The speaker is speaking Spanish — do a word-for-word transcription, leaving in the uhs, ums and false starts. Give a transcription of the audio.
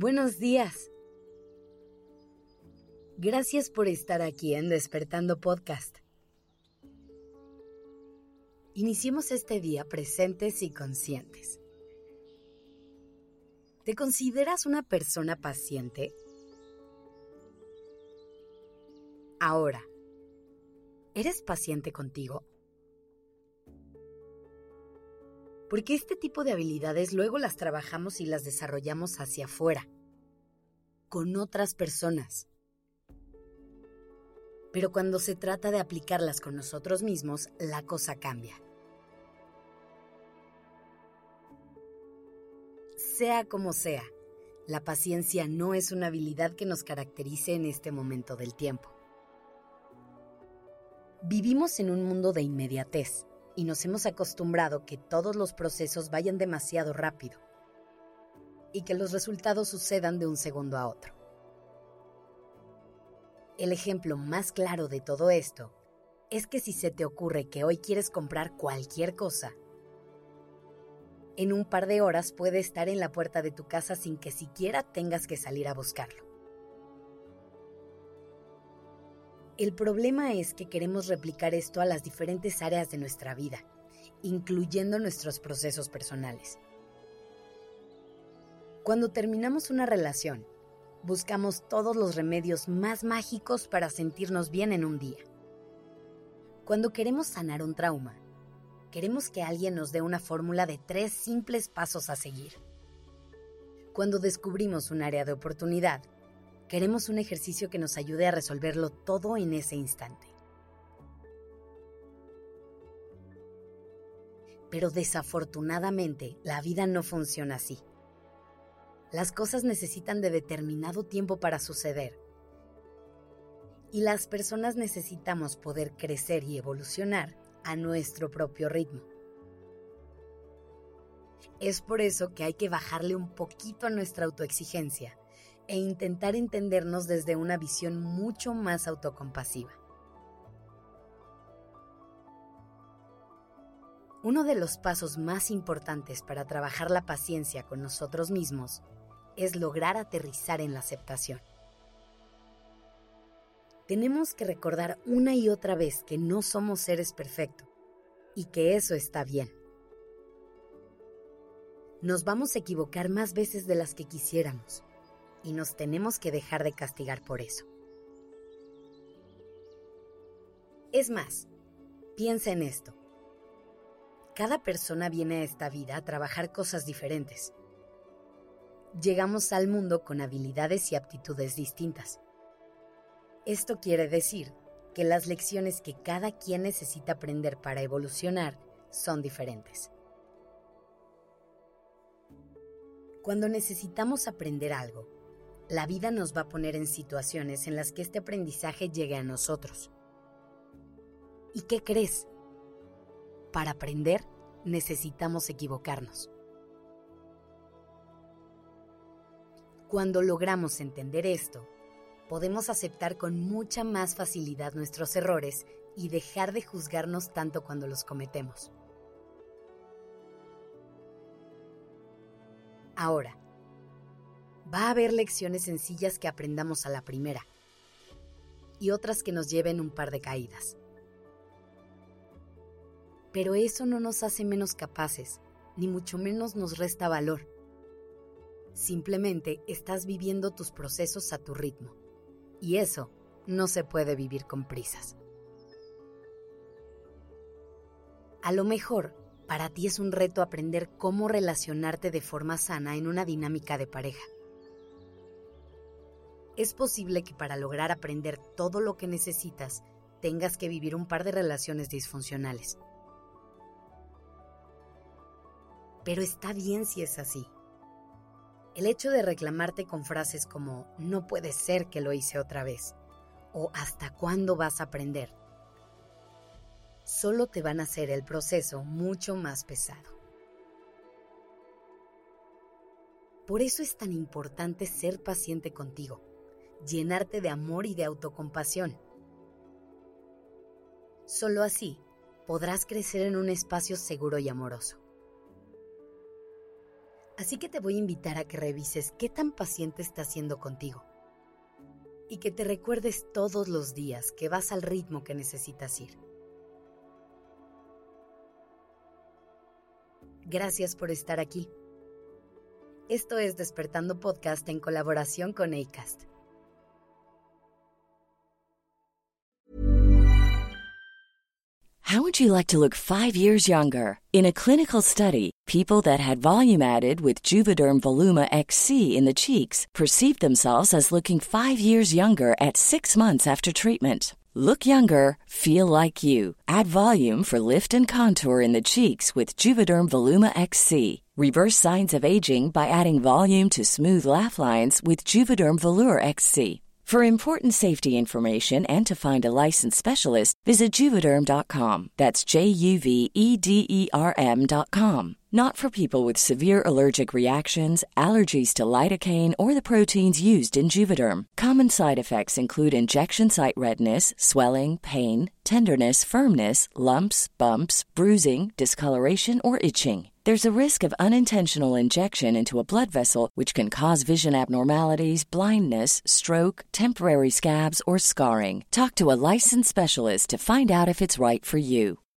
Buenos días. Gracias por estar aquí en Despertando Podcast. Iniciemos este día presentes y conscientes. ¿Te consideras una persona paciente? Ahora, ¿eres paciente contigo? Porque este tipo de habilidades luego las trabajamos y las desarrollamos hacia afuera, con otras personas. Pero cuando se trata de aplicarlas con nosotros mismos, la cosa cambia. Sea como sea, la paciencia no es una habilidad que nos caracterice en este momento del tiempo. Vivimos en un mundo de inmediatez y nos hemos acostumbrado que todos los procesos vayan demasiado rápido y que los resultados sucedan de un segundo a otro. El ejemplo más claro de todo esto es que si se te ocurre que hoy quieres comprar cualquier cosa, en un par de horas puede estar en la puerta de tu casa sin que siquiera tengas que salir a buscarlo. El problema es que queremos replicar esto a las diferentes áreas de nuestra vida, incluyendo nuestros procesos personales. Cuando terminamos una relación, buscamos todos los remedios más mágicos para sentirnos bien en un día. Cuando queremos sanar un trauma, queremos que alguien nos dé una fórmula de tres simples pasos a seguir. Cuando descubrimos un área de oportunidad, queremos un ejercicio que nos ayude a resolverlo todo en ese instante. Pero desafortunadamente, la vida no funciona así. Las cosas necesitan de determinado tiempo para suceder. Y las personas necesitamos poder crecer y evolucionar a nuestro propio ritmo. Es por eso que hay que bajarle un poquito a nuestra autoexigencia e intentar entendernos desde una visión mucho más autocompasiva. Uno de los pasos más importantes para trabajar la paciencia con nosotros mismos es lograr aterrizar en la aceptación. Tenemos que recordar una y otra vez que no somos seres perfectos y que eso está bien. Nos vamos a equivocar más veces de las que quisiéramos y nos tenemos que dejar de castigar por eso. Es más, piensa en esto. Cada persona viene a esta vida a trabajar cosas diferentes. Llegamos al mundo con habilidades y aptitudes distintas. Esto quiere decir que las lecciones que cada quien necesita aprender para evolucionar son diferentes. Cuando necesitamos aprender algo, la vida nos va a poner en situaciones en las que este aprendizaje llegue a nosotros. ¿Y qué crees? Para aprender, necesitamos equivocarnos. Cuando logramos entender esto, podemos aceptar con mucha más facilidad nuestros errores y dejar de juzgarnos tanto cuando los cometemos. Ahora, va a haber lecciones sencillas que aprendamos a la primera y otras que nos lleven un par de caídas. Pero eso no nos hace menos capaces, ni mucho menos nos resta valor. Simplemente estás viviendo tus procesos a tu ritmo, y eso no se puede vivir con prisas. A lo mejor, para ti es un reto aprender cómo relacionarte de forma sana en una dinámica de pareja. Es posible que para lograr aprender todo lo que necesitas, tengas que vivir un par de relaciones disfuncionales. Pero está bien si es así. El hecho de reclamarte con frases como "no puede ser que lo hice otra vez" o "¿hasta cuándo vas a aprender?" solo te van a hacer el proceso mucho más pesado. Por eso es tan importante ser paciente contigo, llenarte de amor y de autocompasión. Solo así podrás crecer en un espacio seguro y amoroso. Así que te voy a invitar a que revises qué tan paciente estás siendo contigo y que te recuerdes todos los días que vas al ritmo que necesitas ir. Gracias por estar aquí. Esto es Despertando Podcast en colaboración con Acast. How would you like to look five years younger? In a clinical study, people that had volume added with Juvederm Voluma X C in the cheeks perceived themselves as looking five years younger at six months after treatment. Look younger, feel like you. Add volume for lift and contour in the cheeks with Juvederm Voluma X C. Reverse signs of aging by adding volume to smooth laugh lines with Juvederm Volure X C. For important safety information and to find a licensed specialist, visit Juvederm dot com. That's J U V E D E R M dot com. Not for people with severe allergic reactions, allergies to lidocaine, or the proteins used in Juvederm. Common side effects include injection site redness, swelling, pain, tenderness, firmness, lumps, bumps, bruising, discoloration, or itching. There's a risk of unintentional injection into a blood vessel, which can cause vision abnormalities, blindness, stroke, temporary scabs, or scarring. Talk to a licensed specialist to find out if it's right for you.